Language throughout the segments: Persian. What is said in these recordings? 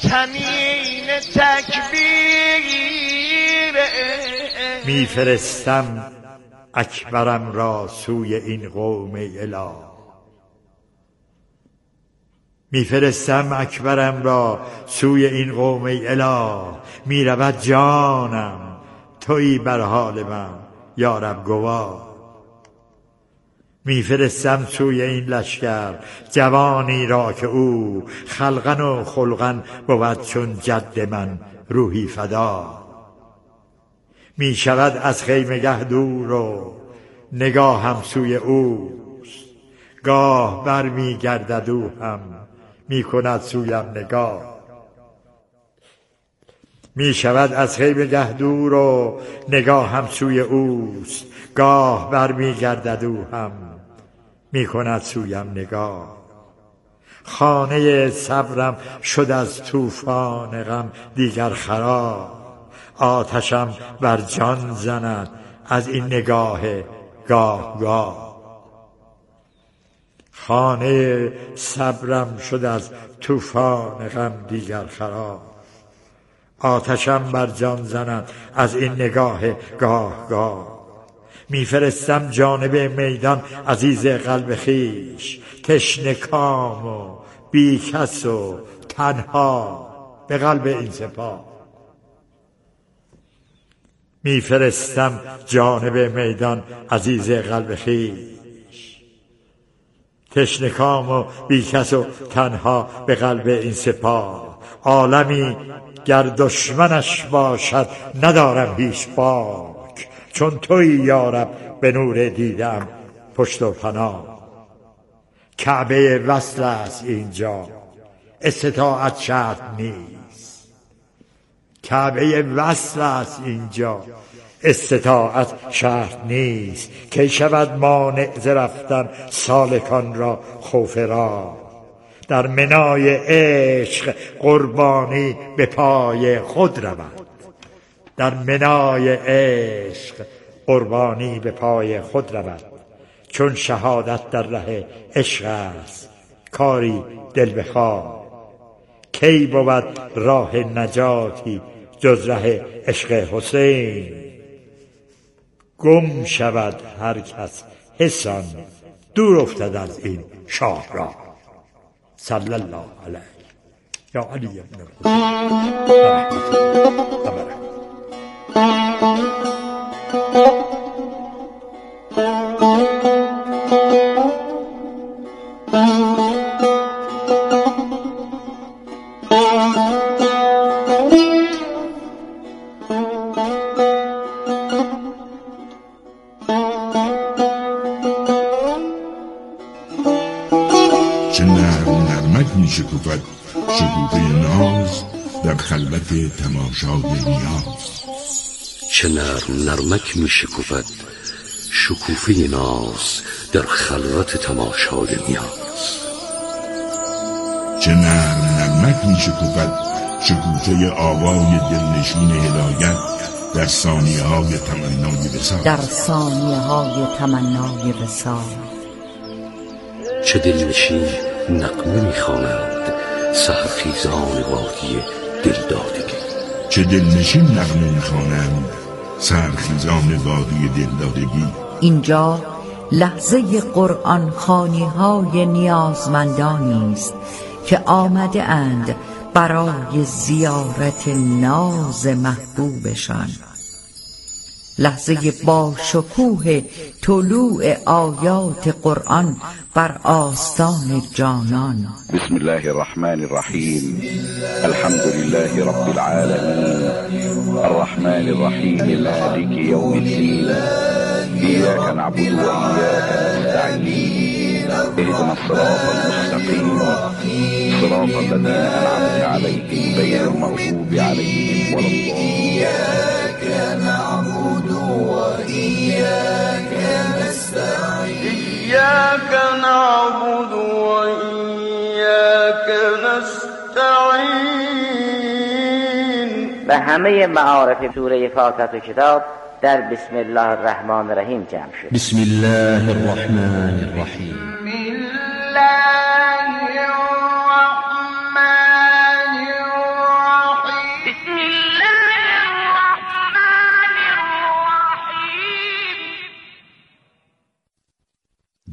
کمین تکبیر میفرستم اکبرم را سوی این قوم اله، میفرستم اکبرم را سوی این قوم اله. میرود جانم تویی بر حال من یا رب گواه. میفرستم سوی این لشکر جوانی را که او خلقن و خلقن بود چون جد من روحی فدا. می شود از خیمگه دور و نگاهم سوی اوست، گاه بر می گردد او هم می کند سویم نگاه. می شود از خیمگه دور و نگاهم سوی اوست، گاه بر می گردد او هم می کند سویم نگاه. خانه صبرم شد از طوفان غم دیگر خراب، آتشم بر جان زند از این نگاه گاه گاه. خانه صبرم شد از طوفان غم دیگر خراب، آتشم بر جان زند از این نگاه گاه گاه. میفرستم جانب میدان عزیز قلب خویش، تشنه کام و بی کس و تنها به قلب این سپاه. میفرستم جانب میدان عزیز قلب خویش، تشنه کام و بی کس و تنها به قلب این سپاه. عالمی گر دشمنش باشد ندارم هیچ باک، چون تویی یارب به نور دیدم پشت و پناه. کعبه وصل است اینجا استطاعت شرط نیست، کعبه وصل است اینجا استطاعت شرط نیست. کی شود مانع ز رفتن سالکان را خوف راه، در منای عشق قربانی به پای خود رود، در منای عشق قربانی به پای خود رود. چون شهادت در ره عشق است کاری دل بخواه، کی بود راه نجاتی جز ره عشق حسین. گم شود هر کس حسان دور افتد از این شاهراه. صلی الله علیه یا علی ابن چه نرمک می شکوفد شکوفه ناز در خلوت تماشای نیاز. چه نرمک می شکوفد شکوفه ناز در خلوت تماشای نیاز. چه نرمک می شکوفد شکوفه آوای دلنشین هدایت در ثانیه های تمنای وصال. در ثانیه های تمنای وصال. چه دلنشین نغمه می‌خوانند سحرخیزان وادی دلدادگی. چه دلنشین نغمه می‌خوانند سحرخیزان وادی دلدادگی. اینجا لحظه قرآن خوانی های نیازمندانی است که آمده اند برای زیارت ناز محبوبشان. لحظه با شکوه طلوع آیات قرآن بر آستان جانان. بسم الله الرحمن الرحیم. الحمد لله رب العالمین الرحمن الرحیم مالک یوم الدین. ایاک نعبد و ایاک نستعین. اهدنا الصراط المستقیم صراط الذین انعمت علیهم غیر المغضوب علیهم ولا الضالین. إياك نعبد وإياك نستعين. و همه معارف سوره فاتحه کتاب در بسم الله الرحمن الرحیم جمع شد. بسم الله الرحمن الرحیم. بسم الله الرحمن الرحیم.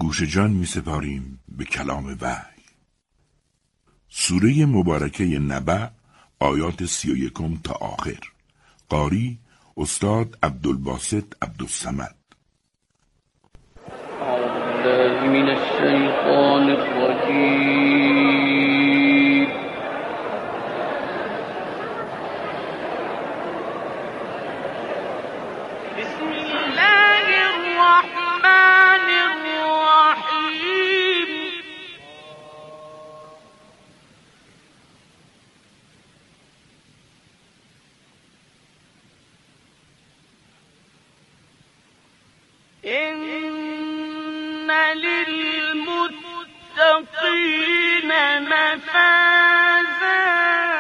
نوش جان می سپاریم به کلام وحی. سوره مبارکه نبع، آیات 31 تا آخر. قاری استاد عبدالباسط عبدالصمد. أعوذ بالله من الشيطان الرجيم. بسم الله الرحمن الرحيم. إن للمتقين مفازا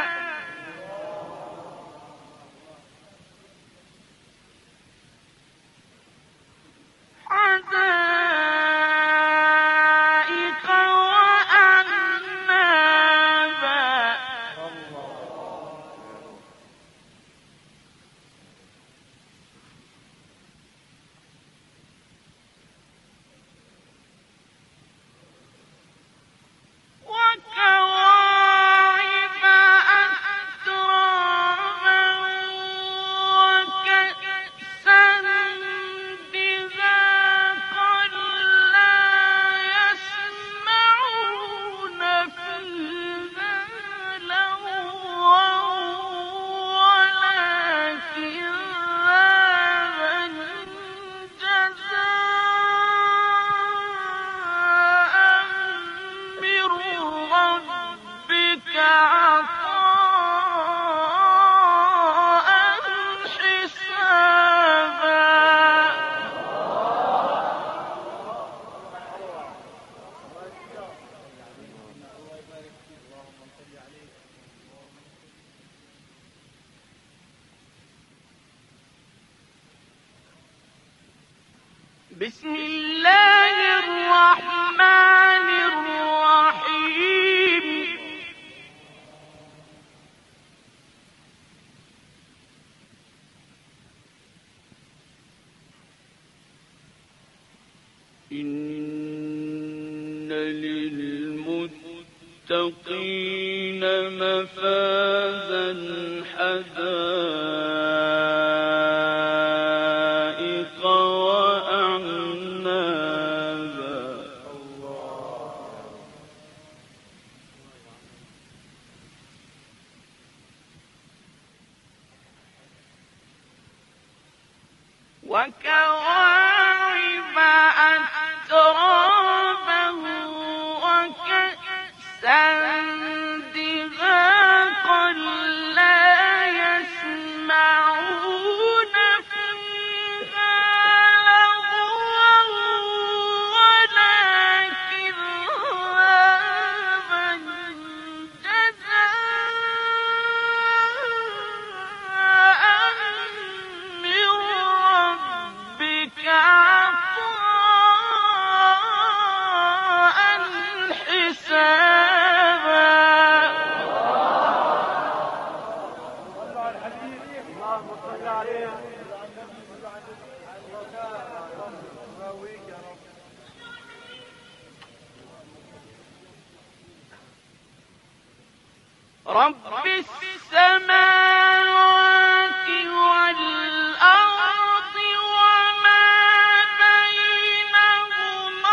حدائق وأعنابا وكواعب أترابا وكأسا دهاقا لا يسمعون فيها لغوا ولا كذابا جزاء من ربك عطاء حسابا. بسم الله الرحمن الرحيم. إن للمتقين مفازا حدائق وأعنابا وكواعب أترابا وكأسا دهاقا لا يسمعون فيها لغوا ولا كذابا جزاء من ربك عطاء حسابا. رب السماوات والأرض وما بينهما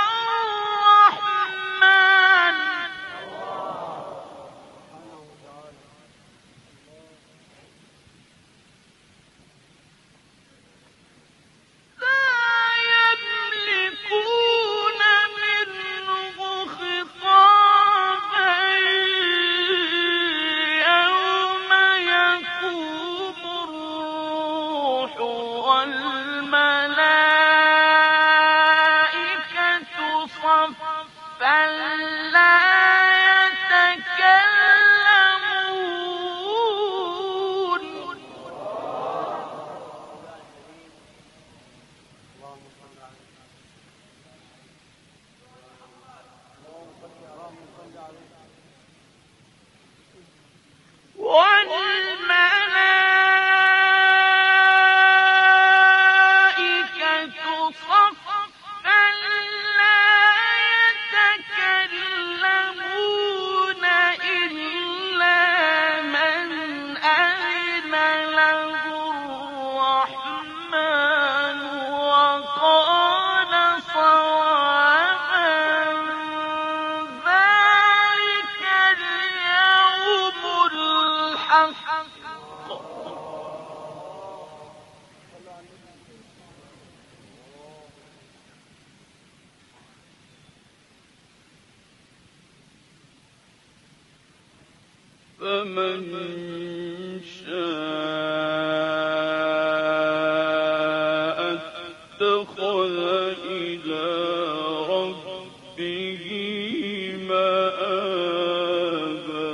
الرحمن لا يملكون منه خطابا يوم يقوم الروح والملائكة صفا لا يتكلمون والملائكة الحق فمن شاء اتخذ إلى ربه مآبا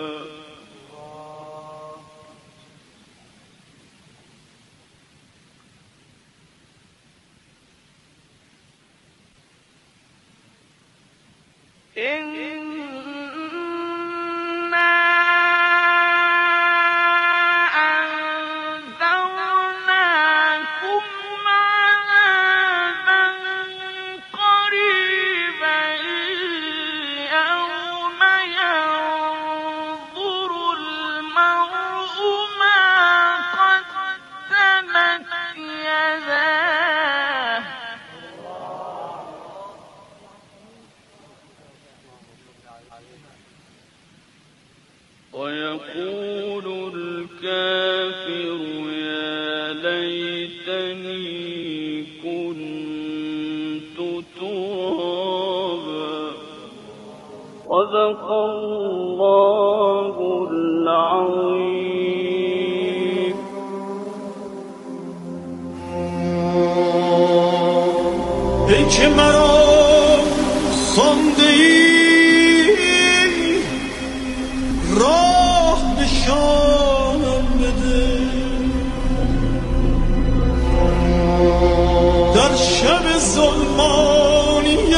ويقول الكافر يا ليتني كنت ترابا صدق الله العظيم. ای که مرا خوانده ای راه نشانم بده، در شب ظلمانیم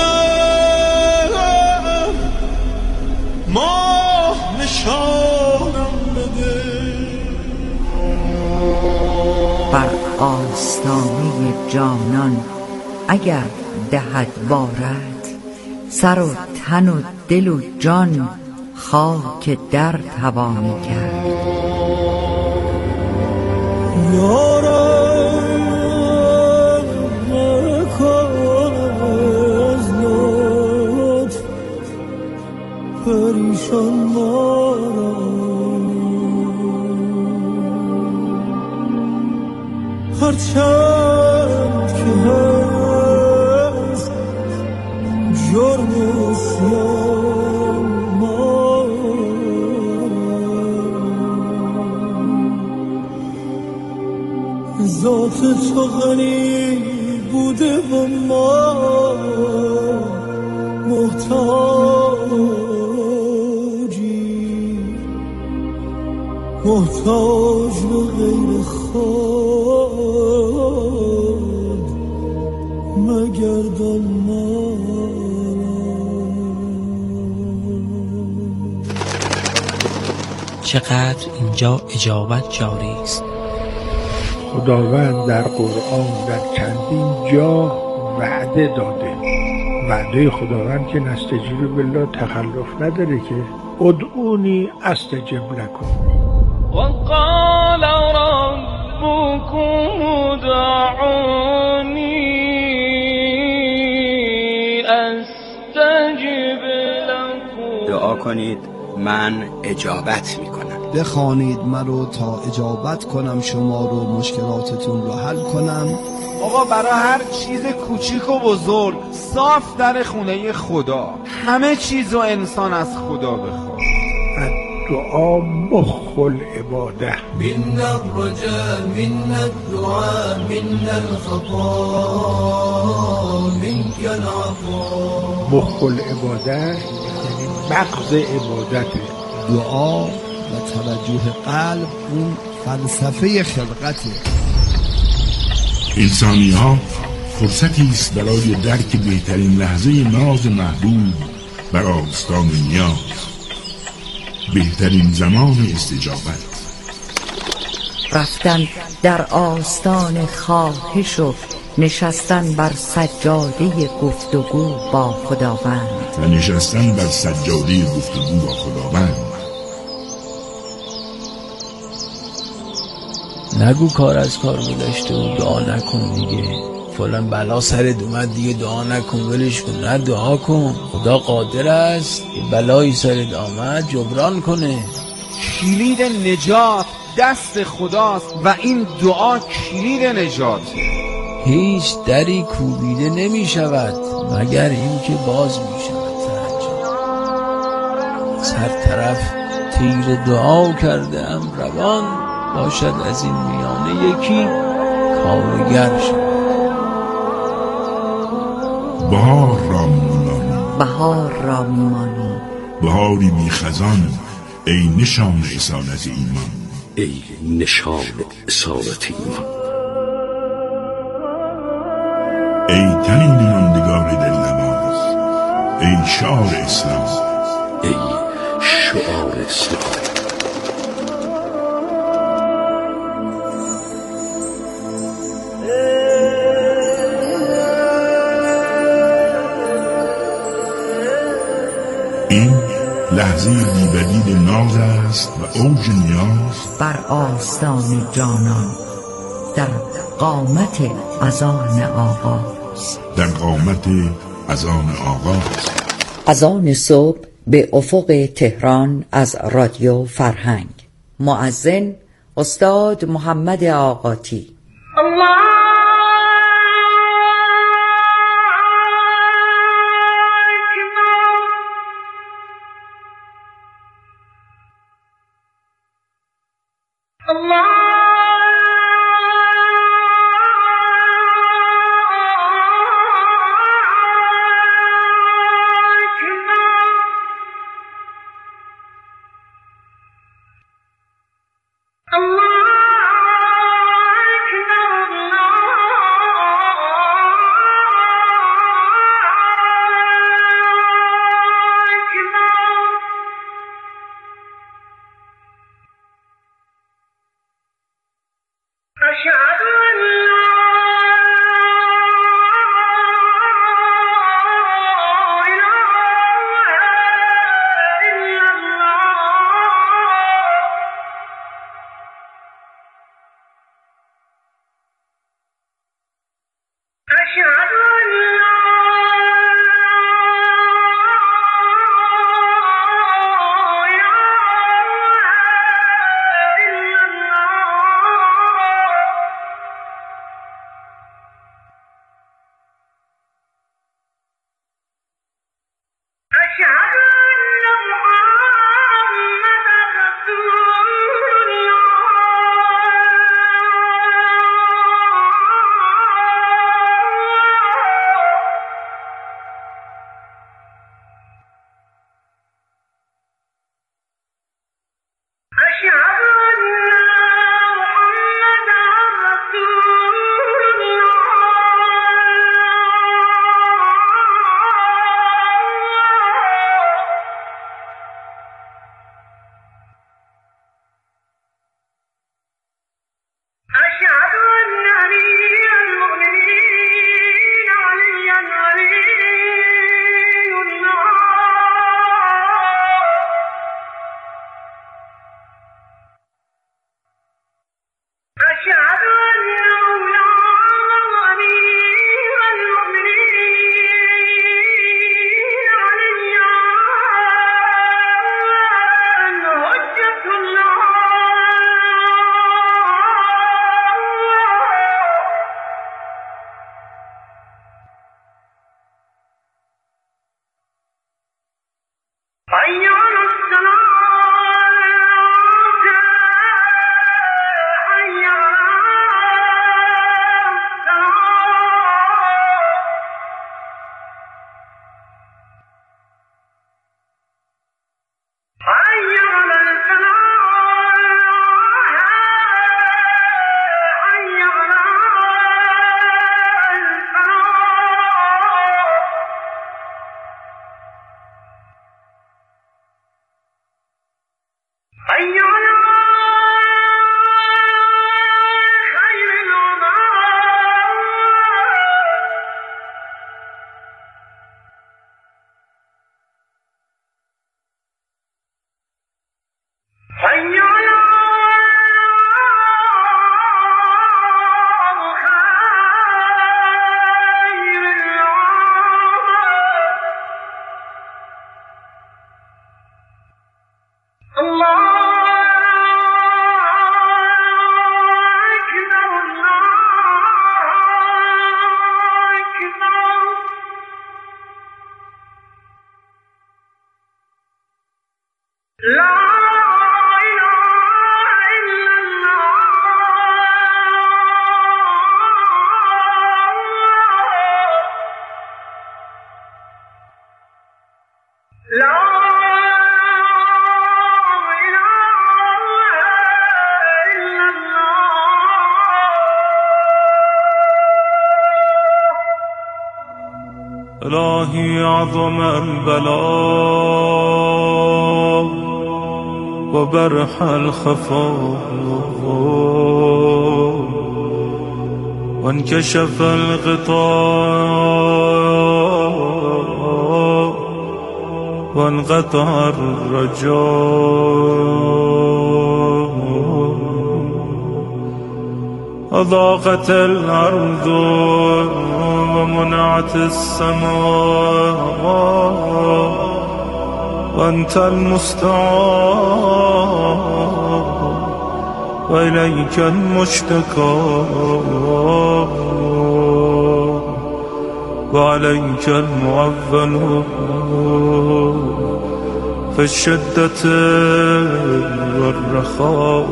ماه نشانم بده. بر آستانه جانان اگر دهد بارد، سر و تن و دل و جان خاک در توانی کرد. یارم نکن از لطف پریشان مارم، هرچند که هست جرم اسیان ذات تو غنی بوده و ما محتاجی، محتاج به غیر خود مگردان ما. چقدر اینجا اجابت جاری است. خداوند در قرآن در چندین جا وعده داده. وعده خداوند که نستجیب بالله تخلف نداره که ادعونی استجب لکم. وقال ربكم ادعوني استجب لكم. دعا کنید من اجابت میکنم. بخوانید مرا تا اجابت کنم شما رو، مشکلاتتون رو حل کنم. آقا برای هر چیز کوچیک و بزرگ صاف در خونه خدا، همه چیز رو انسان از خدا بخواد. دعا مخ العباده. من الرجاء من الدعاء من الخطا منك العطاء. مخ العباده یعنی مغز عبادته. دعا و توجه قلب اون فلسفه خلقته. انسانی ها فرصتی است برای درک بهترین لحظه ناز محبوب بر آستان نیاز، بهترین زمان استجابت. رفتن در آستان خواهش و نشستن بر سجاده گفتگو با خداوند. و نشستن بر سجاده گفتگو با خداوند. نگو کار از کار گذشته و دعا نکن دیگه، فلان بلا سرت اومد دیگه دعا نکن ولش کن. نه، دعا کن، خدا قادر است بلایی سرت آمد جبران کنه. کلید نجات دست خداست و این دعا کلید نجات. هیچ دری کوبیده نمی شود مگر این که باز می شود. از هر طرف تیر دعا کرده ام روان، باشد از این میانه یکی کارگر شد. بهار را میمانی، بهار را میمانی، بهاری بی خزان، ای نشان اصالت ایمان، ای نشان اصالت ایمان، ای تنین ماندگار دلنواز، ای شعار اسلام، ای شعار اسلام. این لحظه بی‌بدیل ناز است و اوج نیاز بر آستان جانان، در قامت اذان آغاز، در قامت اذان آغاز. اذان صبح به افق تهران از رادیو فرهنگ. مؤذن استاد محمد آقاتی. إلهي عظم البلاء وبرح الخفاء وانكشف الغطاء وانقطع الرجاء وضاقت الأرض ومنعت السماء وأنت المستعان وإليك المشتكى وعليك المعول في الشدة والرخاء.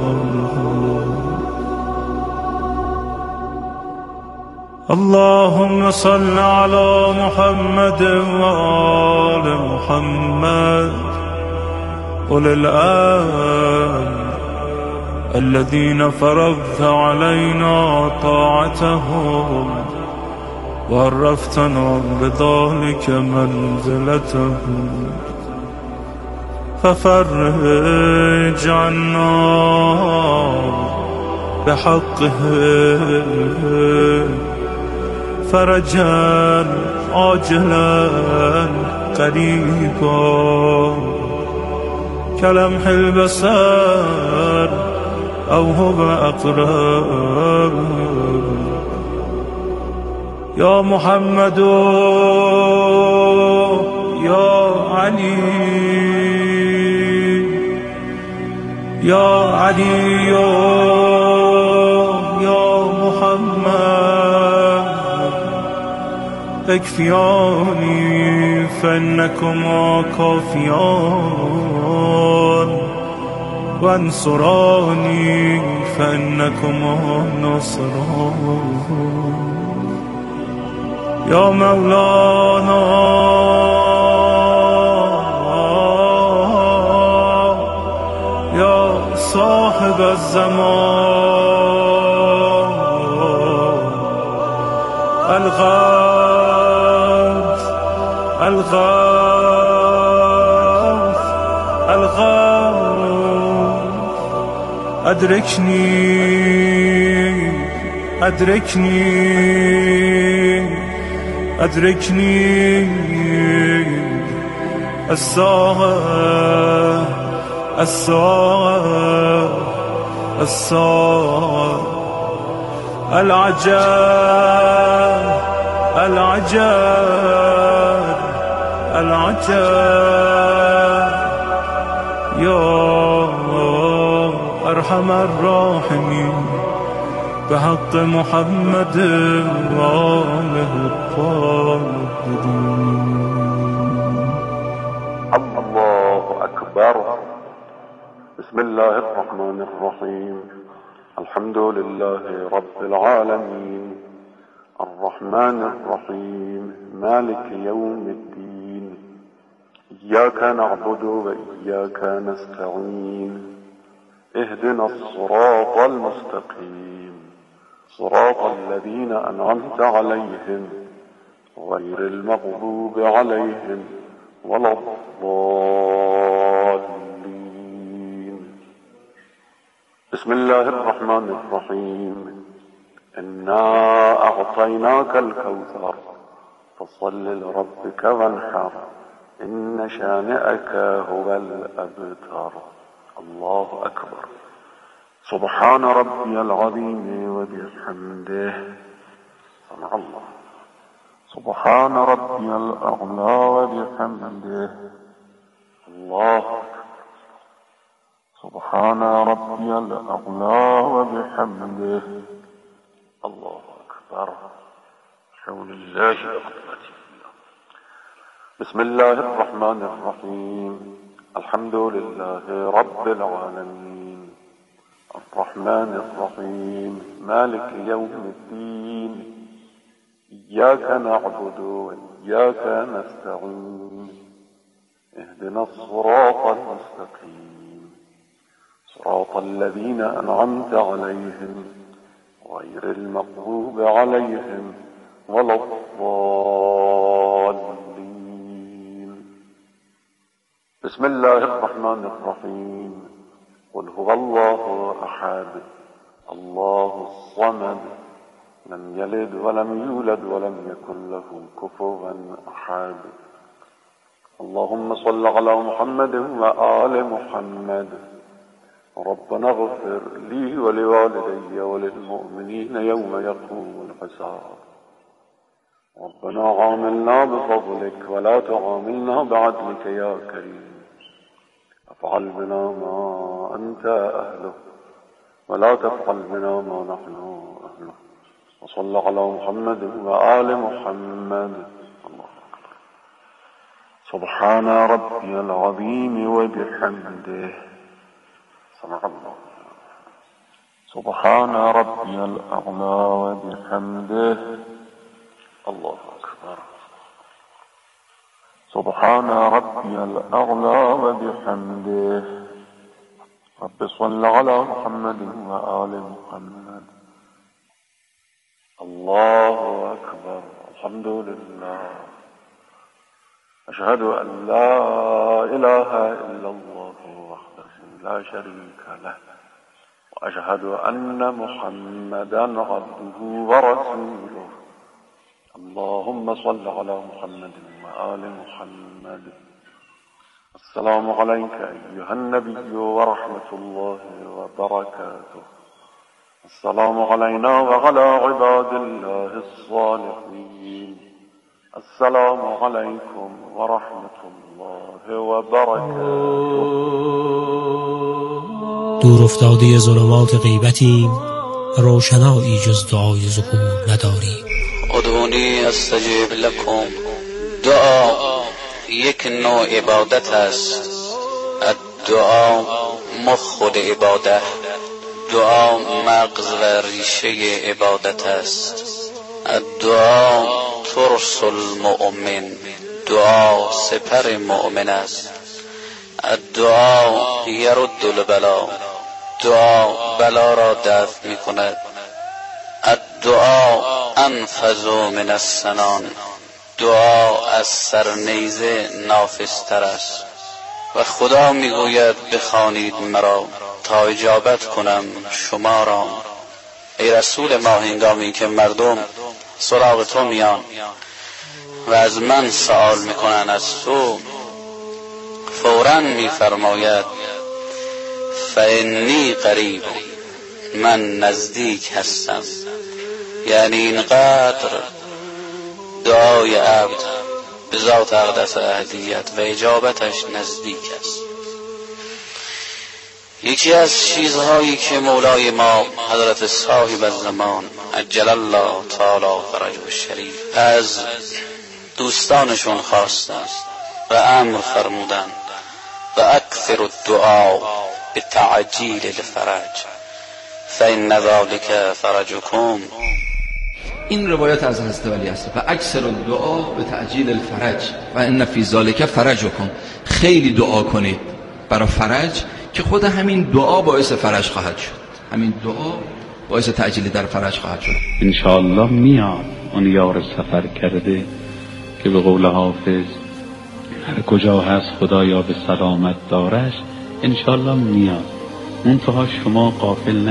اللهم صل على محمد وآل محمد أولي الأمر الذين فرضت علينا طاعتهم وعرفتنا بذلك منزلتهم ففرج عنا بحقهم فرجا عاجلا قريبا كلمح البصر أو هو أقرب. يا محمد يا علي يا علي يا محمد اكفياني فإنكما كافيان وانصراني فإنكما نصران. يا مولانا يا صاحب الزمان الغوث الغوث الغوث أدركني أدركني أدركني الساعة الساعة الساعة العجاب العجاب العجاب. يا أرحم الراحمين بحق محمد وآله الطاهرين. الله أكبر. بسم الله الرحمن الرحيم. الحمد لله رب العالمين الرحمن الرحيم مالك يوم الدين إياك نعبد وإياك نستعين اهدنا الصراط المستقيم صراط الذين أنعمت عليهم غير المغضوب عليهم ولا الضالين. بسم الله الرحمن الرحيم. إنا أعطيناك الكوثر فصل لربك وانحر إن شانئك هو الأبتر. الله أكبر. سبحان ربي العظيم وبحمده. سمع الله. سبحان ربي الأعلى وبحمده. الله أكبر. سبحان ربي الأعلى وبحمده. الله أكبر. حول الله وقوته. بسم الله الرحمن الرحيم. الحمد لله رب العالمين الرحمن الرحيم مالك يوم الدين إياك نعبد وإياك نستعين اهدنا الصراط المستقيم صراط الذين أنعمت عليهم غير المغضوب عليهم ولا الضالين. بسم الله الرحمن الرحيم قل هو الله أحد الله الصمد لم يلد ولم يولد ولم يكن له كفوا أحد اللهم صل على محمد وآل محمد ربنا اغفر لي ولوالدي وللمؤمنين يوم يقوم الحساب ربنا عاملنا بفضلك ولا تعاملنا بعدلك يا كريم افعل بنا ما أنت أهله ولا تفعل بنا ما نحن أهله وصل على محمد وآل محمد الله أكبر سبحان ربي العظيم وبحمده سمع الله سبحان ربي الأعلى وبحمده الله أكبر سبحان ربي الأعلى وبحمده رب صل على محمد وآل محمد الله أكبر الحمد لله أشهد أن لا إله إلا الله وحده لا شريك له وأشهد أن محمدا عبده ورسوله اللهم صل على محمد وآل محمد السلام عليك أيها النبي ورحمة الله وبركاته السلام علينا وعلى عباد الله الصالحين السلام عليكم ورحمة الله وبركاته دور افتاده ظلمات غیبتیم روشنایی جز دعای ظهور نداریم. ادعونی استجیب لکم. دعا یک نوع عبادت است. الدعا مخ عبادت، دعا مغز و ریشه عبادت است. الدعا ترس المؤمن، دعا سپر مؤمن است. الدعا یرد البلا، دعا بلا را دفع می کند. الدعا انفذ من السنان، دعا از سرنیزه نافذتر است. و خدا میگوید بخوانید مرا تا اجابت کنم شما را. ای رسول ما، هنگامی که مردم سراغ تو میان و از من سوال میکنن از تو، فوراً میفرماید فانی قریب، من نزدیک هستم. یعنی اینقدر دعای عبد به ذات اقدس اهدیت و اجابتش نزدیک است. یکی از چیزهایی که مولای ما حضرت صاحب الزمان عجل الله تعالی فرجه الشریف از دوستانشون خواستند و امر فرمودند و اکثر الدعا بتعجیل الفرج فإن ذلك فرجكم. این روایت از حضرت ولی است. و اکثر الدعا به تعجیل الفرج و ان فی ذلک فرجکم. خیلی دعا کنید برای فرج که خود همین دعا باعث فرج خواهد شد. همین دعا باعث تعجیل در فرج خواهد شد. انشاءالله میاد اون یار سفر کرده که به قول حافظ هر کجا هست خدایا به سلامت دارش. انشاءالله میاد. منتها شما غافل